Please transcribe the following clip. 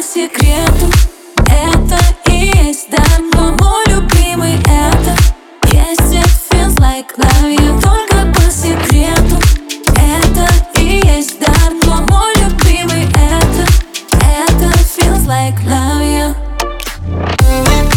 секрету. Это и есть дар, но мой любимый это есть it feels like love you. Только по секрету. Это и есть дар, но мой любимый это feels like love you.